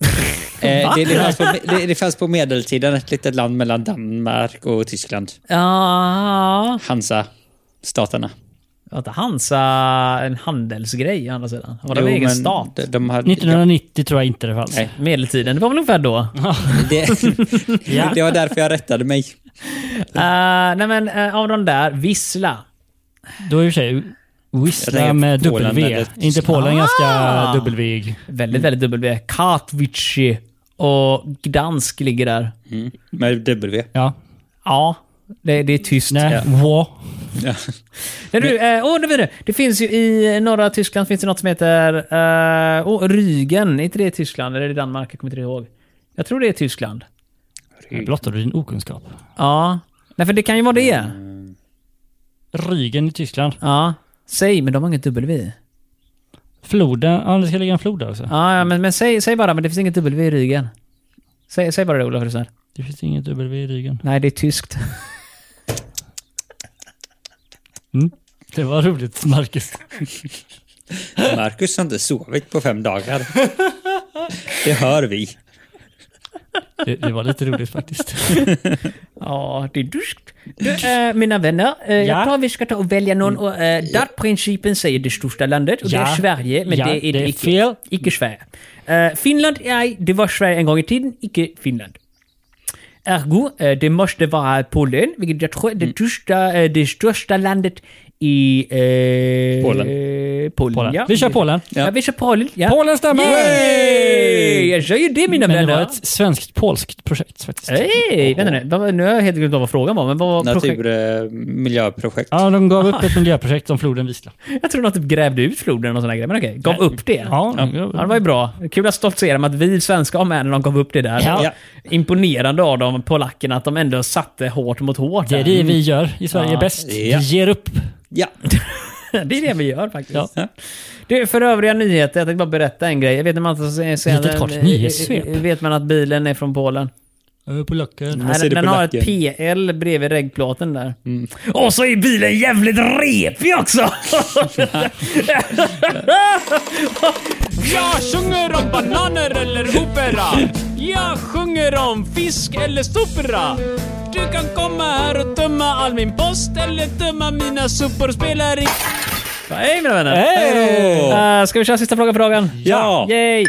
Det fanns på medeltiden ett litet land mellan Danmark och Tyskland. ja. Hansa-staterna. Att Hansa en handelsgrej å andra sidan. Var det en egen men stat? De hade, 1990 tror jag inte det fanns. Nej. Medeltiden, det var väl ungefär då? Det var därför jag rättade mig. Nej men av de där, Wisla. Då är det i och för sig Jag Wisla tänker med Polen W. eller- Inte Polen ganska W. Väldigt W. Katowice Och Gdansk ligger där. Med W. Ja. Ja, det är tyst. Nej, Ja. Det finns ju i norra Tyskland finns det något som heter Rügen. Är inte det i Tyskland eller är det Danmark? Jag kommer inte ihåg. Jag tror det är Tyskland. Blottar du din okunskap? Ja. Nej, för det kan ju vara det. Rügen i Tyskland. Ja. Säg, men de har inget W. Floden. Ja, det ska ligga en flod där också. Ja, men säg bara, men det finns inget W i Rügen. Säg bara det, Olof. Det finns inget W i Rügen. Nej, det är tyskt. Det var roligt, Marcus. Marcus har inte sovit på 5 dagar. Det hör vi. Det var lite roligt faktiskt. Ja, det är tyskt. Mina vänner, jag tror vi ska ta och välja någon. Och dartprincipen säger det största landet. Och det är Sverige, men det är det fel. Icke Sverige. Finland, nej, det var Sverige en gång i tiden, icke Finland. Ergo, det måste vara Polen, vilket jag tror är det största landet i Polen. Ja. Vi kör Polen. Ja, vi kör Polen. Ja. Polen stämmer! Yay! Jag kör ju det, mina Men vänner. det var ett svenskt-polskt projekt faktiskt. Vänta nu. Nu har jag helt glömt vad frågan var. Men vad var projekt? Miljöprojekt. Ja, de gav upp ett miljöprojekt om floden Wisla. Jag tror de typ grävde ut floden och sådana grejer. Men okej, gav upp det. Ja, det var ju bra. Kul att stoltsera med att vi svenska har med när de gav upp det där. Ja. Imponerande av de polackerna att de ändå satte hårt mot hårt. Det är det vi gör i Sverige bäst. Ja. Vi ger upp. Ja. Det är det vi gör faktiskt. Ja. Det, för övriga nyheter, jag tänkte bara berätta en grej. Jag vet när man Litet kort nyhetssvep. vet man att bilen är från Polen. Polacken. Nej, den har ett PL bredvid regplåten där. Och så är bilen jävligt repig också! Jag sjunger om bananer eller opera. Jag sjunger om fisk eller stopera. Du kan komma här och tömma all min post eller tömma mina sopor och spela i... Hej mina vänner! Hej! Ska vi köra sista frågan på dagen? Ja! Yay!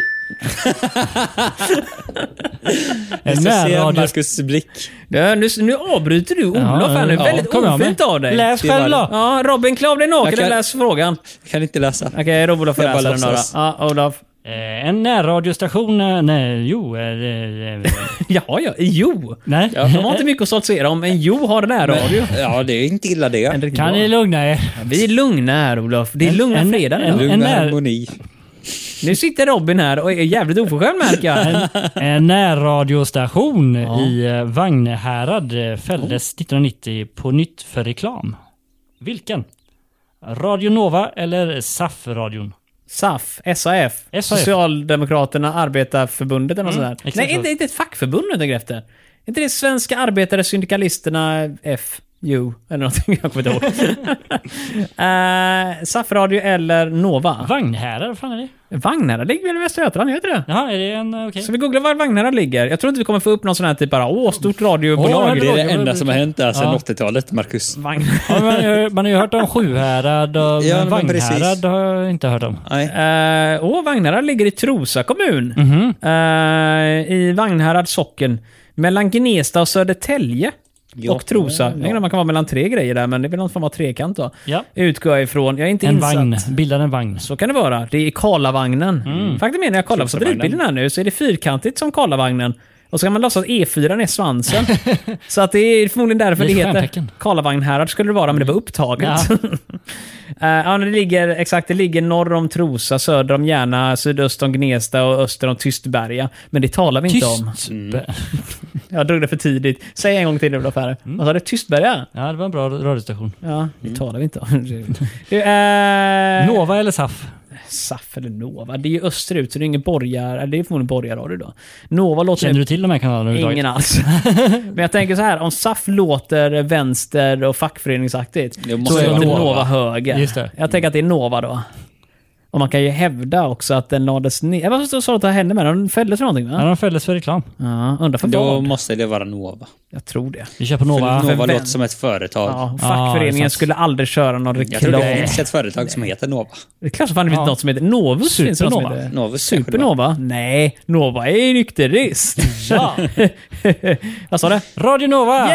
Jag ska se Marcus blick. Nu avbryter du Olof här nu. Väldigt ofint av dig. Läs själv då. Ja, Robin, klär av dig naken och läs frågan. Jag kan inte läsa. Okej, Olof får Jag bara läsa den då. låtsas. Ja, Olof. En närradiostation... Jo. Nej. De har inte mycket att stoltsera om, men Jo har närradio. Ja, det är inte illa det. Kan ni lugna er? Vi är lugna här, Olof. Det är lugna fredag nu. Lugn harmoni. Nu sitter Robin här och är jävligt oförskämd, märker jag. En närradiostation i Vagnhärad fälldes 1990 på nytt för reklam. Vilken? Radio Nova eller SAF-radion? SAF. Socialdemokraterna Arbetarförbundet eller något sånt där. Exakt. Nej, inte ett fackförbund jag tänker efter. Inte det Svenska Arbetare Syndikalisterna FU eller någonting, jag kommer inte ihåg. SAF-radio eller Nova? Vagnhärad, vad fan är det? Vagnhärad ligger väl i Västra Götaland, heter det? Jaha, är det en... okej. Så vi googlar var Vagnhärad ligger. Jag tror inte vi kommer få upp någon sån här typ bara, stort radiobolag. Det är det enda som har hänt där sedan 80-talet, Marcus. Ja, man har ju hört om Sjuhärad och Ja, Vagnhärad har jag inte hört om. Nej. Vagnhärad ligger i Trosa kommun. I Vagnhärad socken. Mellan Gnesta och Södertälje. Och Trosa. Jag vet inte om man kan vara mellan 3 grejer där, men det är väl någon form av trekant då. Ja. Utgår jag ifrån. Jag är inte En insatt. vagn. Bildar en vagn. Så kan det vara. Det är Karlavagnen. Faktum är när jag kollar på satellitbilden här nu så är det fyrkantigt som Karlavagnen. Och så kan man låtsas att E4 är svansen. Så att det är förmodligen därför det heter Karlavagnhärad skulle det vara, men det var upptaget. Ja. Det ligger norr om Trosa, söder om Järna, sydöst om Gnesta och öster om Tystberga. Men det talar vi inte om. Jag drog det för tidigt. Säg en gång till, Olof här. Vad sa det? Tystberga? Ja, det var en bra radiostation. Ja, det talar vi inte om. Nova eller SAF? SAF eller Nova. Det är ju österut, så det är ingen borgar. Det är förmodligen borgarradio då. Nova låter... Känner du till de här kanalerna? Ingen alls. Men jag tänker så här, om SAF låter vänster och fackföreningsaktigt så är det Nova höger. Just det. Jag tänker att det är Nova då. Och man kan ju hävda också att den lades ner. Vad sa du att det hände med den? Den fälldes för någonting, va? Ja, de fälldes för reklam. Ja, undrar för Då vad. måste det vara Nova. Jag tror det. Vi kör på Nova. För Nova låter som ett företag. Ja, fackföreningen skulle aldrig köra någon Jag tror reklam. det finns ett företag som heter Nova. Det är klart som fan det finns något som heter Novus. Supernova. Novus Supernova? Nej, Nova är nykterist. Ja. Vad sa du? Radio Nova!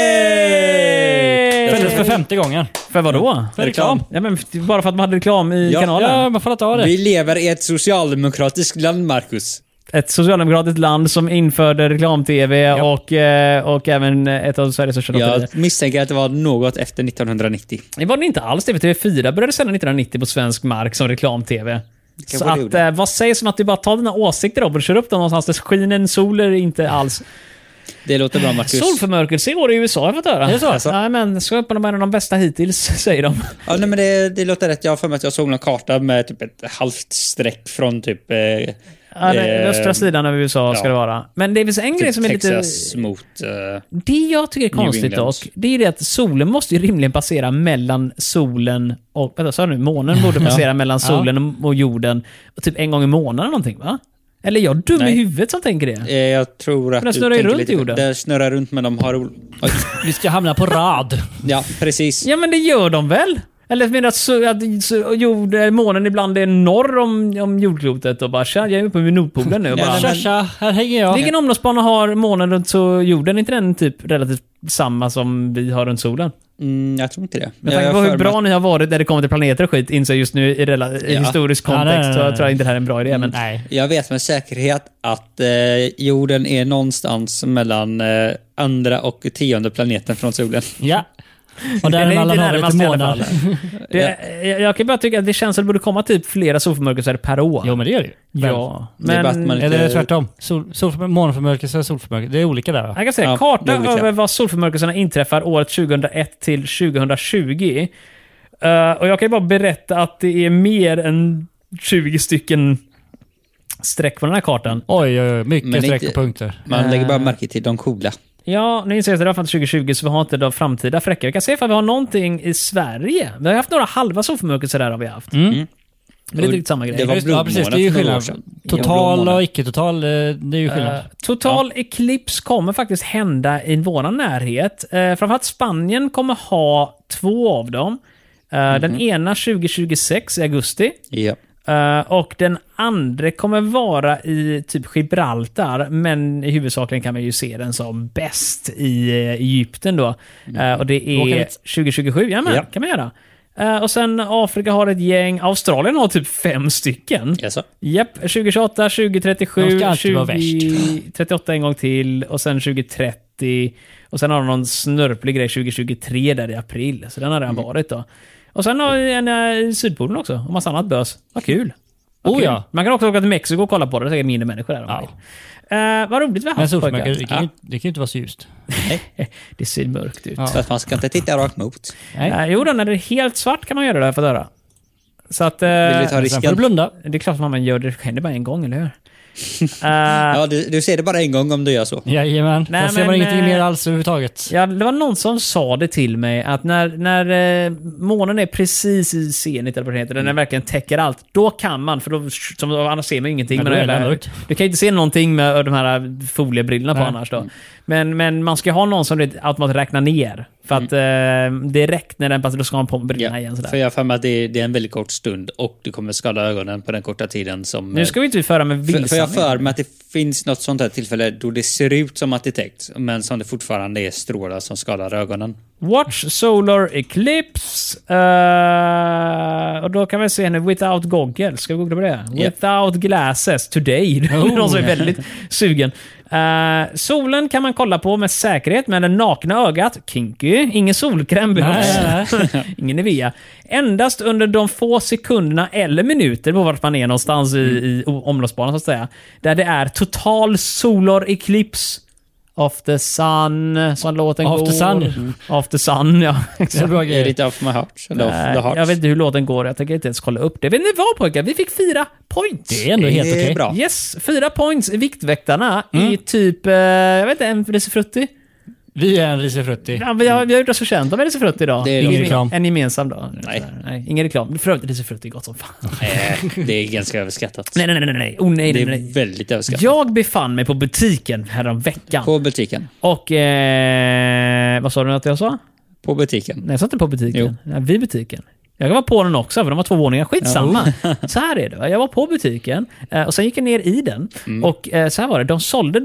Yay! Fälldes för 50 gånger. För vad då? För reklam. Ja, men bara för att man hade reklam i kanalen. Ja, man får ta det. Vi lever i ett socialdemokratiskt land, Marcus. ett socialdemokratiskt land som införde reklam-tv och även ett av Sveriges största lotterier. Jag misstänker att det var något efter 1990. Det var det inte alls. TV4 började sända 1990 på svensk mark som reklam-tv. Så att, vad sägs om att du bara tar dina åsikter och kör upp dem någonstans där skinen, soler inte alls. Det låter bra, Marcus. Solförmörkelse i år i USA, har jag fått höra. Är det så? Alltså. Nej, men så upp de är de bästa hittills, säger de. Ja, nej, men det låter rätt. Jag har för mig att jag såg en karta med typ ett halvt streck från typ... Ja, den östra sidan av USA ska det vara. Men det finns en typ grej som är Texas lite... mot... det jag tycker är konstigt dock, det är det att solen måste ju rimligen passera mellan solen och... Vänta, sa nu? Månen borde passera mellan solen och jorden typ en gång i månaden någonting, va? Eller är jag dum i huvudet som tänker det? Jag tror att den snurrar runt jorden. Det snurrar runt, men de har... Vi ska hamna på rad. Ja, precis. Ja, men det gör de väl? Eller menar att månen ibland är norr om jordklotet och bara jag är uppe vid Nordpolen nu och bara... Tja, här hänger jag. Vilken omloppsbana har månen runt jorden? Är inte den typ relativt samma som vi har runt solen? Jag tror inte det. Jag tänker på hur bra ni har varit när det kommer till planeter och skit inser just nu i historisk kontext. Så jag tror inte det här är en bra idé. Men... Nej. Jag vet med säkerhet att jorden är någonstans mellan andra och 10:e planeten från solen. Ja. Och där är alla har lite månader. Jag kan bara tycka att det känns att det borde komma typ flera solförmörkelser per år. Jo, men det gör det ju. Ja, men... Eller tvärtom. Måneförmörkelse och solförmörkelse. Det är olika där, va? Jag kan säga karta över vad solförmörkelserna inträffar året 2001 till 2020. Och jag kan ju bara berätta att det är mer än 20 stycken streck på den här kartan. Oj, mycket streck och punkter. Man lägger bara märke till de coola. Ja, nu inser jag att det var från 2020 så vi har inte de framtida fräcka. Jag kan säga att vi har någonting i Sverige. Vi har haft några halva solförmörkelser där har vi haft. Men det är inte riktigt samma grej. Det var blodmånad, precis, det är ju skillnad. Total och icke-total, det är ju skillnad. Total eklips kommer faktiskt hända i vår närhet. Framförallt Spanien kommer ha 2 av dem. Den ena 2026 i augusti. Ja. Och den andra kommer vara i typ Gibraltar, men i huvudsakligen kan man ju se den som bäst i Egypten då. Och det är 2027, kan man göra. Och sen Afrika har ett gäng, Australien har typ 5 stycken. Yes. Japp, 2028, 2037, 2038 en gång till och sen 2030 och sen har de någon snörplig grej 2023 där i april. Så den har redan varit då. Och sen har vi en i Sydpolen också. Och massa annat bös. Vad kul. Ja. Man kan också åka till Mexiko och kolla på det. Det är mindre människor där. Vad roligt vi har haft. Men det kan ju inte vara så ljust. Det ser mörkt ut. Så att man ska inte titta rakt mot. Jo då, när det är helt svart kan man göra det för att höra. Så att... Vill du ta risken? Får du blunda? Det är klart att man gör det. Det händer bara en gång, eller hur? Ja, du ser det bara en gång om du gör så. Jajamän. Jag ser man ingenting mer alls överhuvudtaget. Ja, det var någon som sa det till mig att när månen är precis i zenit eller vad det heter, den verkligen täcker allt, då kan man, för då som annars ser man ingenting med du kan inte se någonting med de här foliebrillorna på annars då. Men man ska ha någon som automatiskt räknar ner för att direkt när den passar då ska man på med brillorna igen sådär. För jag har för mig att det är en väldigt kort stund och du kommer skada ögonen på den korta tiden som... Nu ska vi inte föra med vilsan. För jag för mig att det finns något sånt här tillfälle då det ser ut som att det är täckt, men som det fortfarande är strålar som skadar ögonen. Watch Solar Eclipse. Och då kan vi se henne without goggles. Ska vi googla på det? Without glasses today. Det är någon som är väldigt sugen. Solen kan man kolla på med säkerhet med det nakna ögat. Kinky. Ingen solkräm behövs. Ingen Nivea. Endast under de få sekunderna eller minuter på vart man är någonstans i omloppsbanan så att säga. Där det är total solar eclipse. Of the sun, som låten går. Of the sun. Of the sun, ja. Det är bra Är det lite off my heart? Jag vet inte hur låten går. Jag tänker inte ens kolla upp det. Vet ni vad, pojkar? Vi fick 4 points. Det är ändå helt okej. Bra. Yes, 4 points i Viktväktarna i typ, jag vet inte, en risifrutti. Vi är en risifrutti. Ja, vi har gjort oss förtjänt av en risifrutti idag. Det är ingen reklam. En gemensam då. Nej, ingen reklam. För övrigt risifrutti är gott som fan. det är ganska överskattat. Nej. Det är väldigt överskattat. Jag befann mig på butiken härom veckan. På butiken. Och, vad sa du att jag sa? På butiken. Nej, jag sa inte på butiken. Jo. Nej, vid butiken. Jag var på den också, för de var 2 våningar. Skitsamma. Så här är det. Jag var på butiken och sen gick jag ner i den. Och så här var det. De sålde då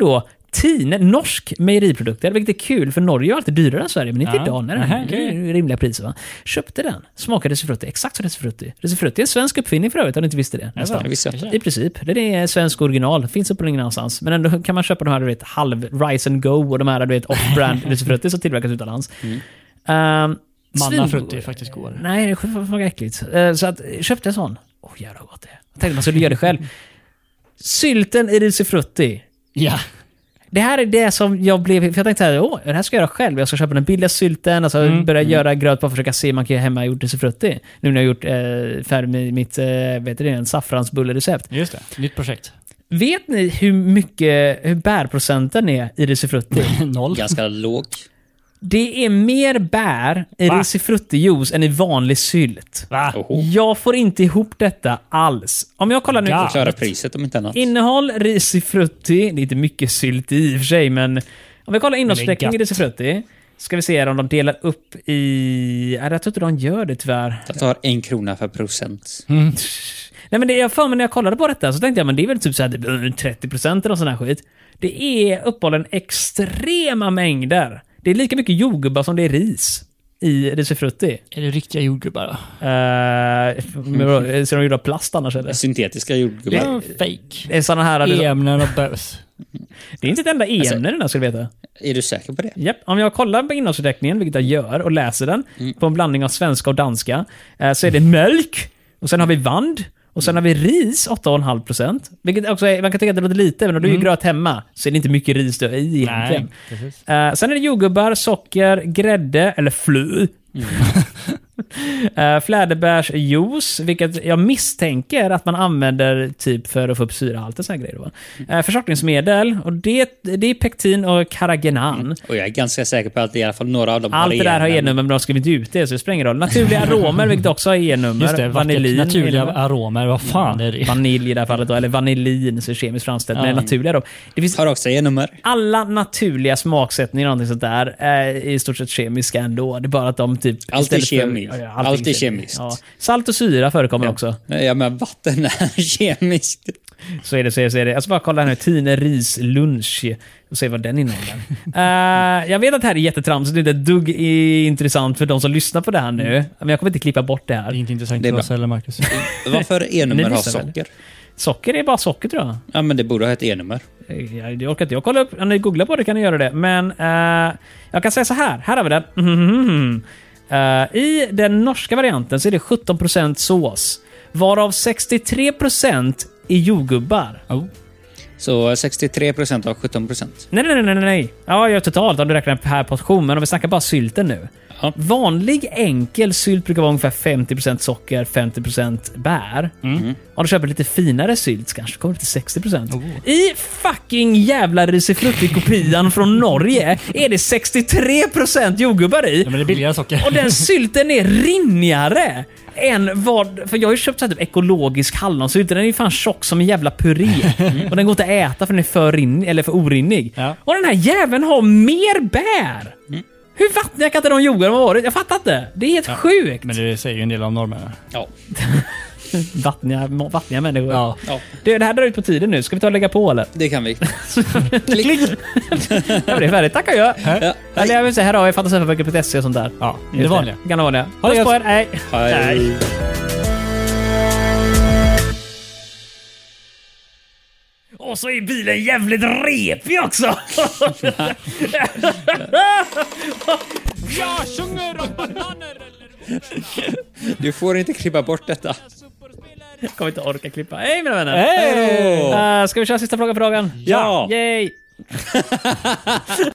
Tine, norsk mejeriprodukter, vilket är kul för Norge är alltid dyrare än Sverige, men inte idag. Nej, det är rimliga priser, va? Köpte den, smakade risifrutti, exakt som risifrutti. Risifrutti är en svensk uppfinning för övrigt, om du inte visste det. Nästan. I princip, det är svensk original, finns upp ingen annanstans. Men ändå kan man köpa de här, halv Rise and Go och de här, off-brand risifrutti som tillverkas utomlands. Mannafrutti är faktiskt godare. Nej, det är för äckligt. Så att, köpte en sån. Jävlar gott det. Jag tänkte man skulle göra det själv. Sylten i risifrutti. Ja. Det här är det som jag blev... För jag tänkte här, det här ska jag göra själv. Jag ska köpa den billiga sylten, alltså börja göra gröt på att försöka se om man kan hemma gjort risifrutti. Nu när jag har gjort färdig med mitt en saffransbullerecept. Just det, nytt projekt. Vet ni hur bärprocenten är i risifrutti? 0. Ganska låg. Det är mer bär i risifruttijuice än i vanlig sylt. Va? Jag får inte ihop detta alls. Om jag kollar nu... Klara priset om inte annat. Innehåll risifrutti. Det är inte mycket sylt i och för sig, men... Om vi kollar innehållsförteckning i risifrutti ska vi se om de delar upp i... Jag tror inte de gör det tyvärr. Jag tar 1 krona för procent. Nej, men det jag för mig när jag kollade på detta så tänkte jag, men det är väl typ så här 30% eller sån här skit. Det är uppehållen extrema mängder. Det är lika mycket jordgubbar som det är ris i risifrutti. Är det riktiga jordgubbar då? Så de gjorde av plast annars eller? Syntetiska jordgubbar. Ja, fake. Det är såna här... Ämnen och bös. Det är inte ett enda ämne den här, ska du veta. Är du säker på det? Japp. Om jag kollar på innehållsförteckningen, vilket jag gör, och läser den på en blandning av svenska och danska, så är det mjölk, och sen har vi vand, och sen har vi ris, 8,5%. Vilket också är, man kan tycka att det låter lite, men om du gör gröt hemma så är det inte mycket ris du har i egentligen. Sen är det jordgubbar, socker, grädde, eller flö. Fläderbärsjuice, vilket jag misstänker att man använder typ för att få upp syrehalten, så här grejer då. Förtjockningsmedel, och det är pektin och carrageenan. Och jag är ganska säker på att i alla fall några av dem har allt det där har E-nummer, men de har skrivit ut det, så det spelar ingen roll. Naturliga aromer, vilket också har E-nummer. Just det, vanillin, naturliga aromer, vad fan är det? Vanilj i det här fallet då, eller vanillin, så är kemiskt framställt, men naturliga då. Det finns har också E-nummer. alla naturliga smaksättningar och någonting sånt där är i stort sett kemiska ändå. Det är bara att de typ... Allt är kemiskt. Allt är kemiskt. Ja. Salt och syra förekommer också. Ja, men vatten är kemiskt. Så är det. Jag ska bara kolla här nu. Tine ris lunch och se vad den innehåller. Jag vet att det här är jättetramsigt. Det är ett dugg intressant för de som lyssnar på det här nu. Men jag kommer inte klippa bort det här. Det är inte intressant för oss eller Marcus. Varför E-nummer har socker? Socker är bara socker, tror jag. Ja, men det borde ha ett E-nummer. Det orkar inte jag kolla upp. Om ni googlar på det kan ni göra det. Men jag kan säga så här. Här har vi den. I den norska varianten så är det 17% sås, varav 63% är jordgubbar. Så 63% av 17%. Nej. Ja, jag totalt om du räknar per portion, men om vi snackar bara sylten nu. Ja. Vanlig enkel sylt brukar vara ungefär 50% socker, 50% bär. Om du köper lite finare sylt kanske kommer det till 60%. I fucking jävla risifrutti-kopian från Norge är det 63% jordgubbar i. Ja, men det är billigare socker. Och den sylten är rinnigare än vad... För jag har ju köpt så här typ ekologisk hallonsylt. Den är ju fan tjock som en jävla puré. Och den går inte att äta för den är för orinnig. Ja. Och den här jäveln har mer bär. Hur vattniga kan inte de jordgubbarna ha varit? Jag fattar inte. Det är helt sjukt. Men det säger ju en del om normerna. Ja. vattniga människor. Ja. Det här drar ut på tiden nu. Ska vi ta och lägga på eller? Det kan vi. Klick. Ja, det är färdigt. Tackar jag. Eller jag vill säga, här har jag fantasifabriken.se och sånt där. Ja, det vanliga. Gamla vanliga. Ha det på er. Hej. Hej. Och så är bilen jävligt repig också. Jag sjunger om bananer. Du får inte klippa bort detta. Jag kommer inte orka klippa. Hej mina vänner. Hej! Ska vi köra sista frågan på dagen? Ja. Yay.